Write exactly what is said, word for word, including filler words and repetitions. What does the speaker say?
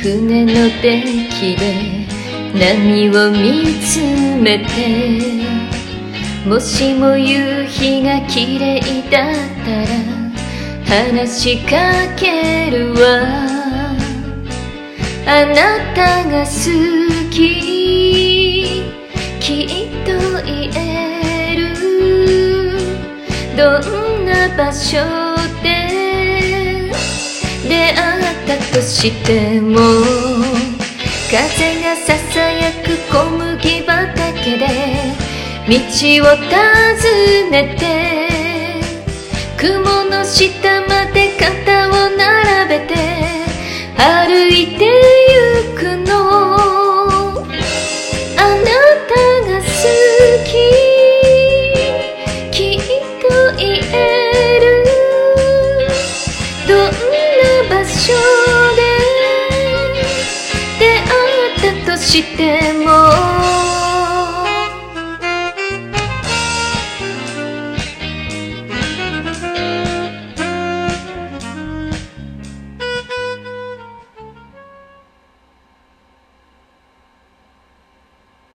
船のデッキで波を見つめて、もしも夕日が綺麗だったら話しかけるわ。あなたが好き、きっと言える。どんな場所で出会ったとしても、風がささやく小麦畑で道を尋ねて、雲の下まで肩を並べて歩いてゆくの。あなたが好き、きっと言える。どんな場所で出会ったとして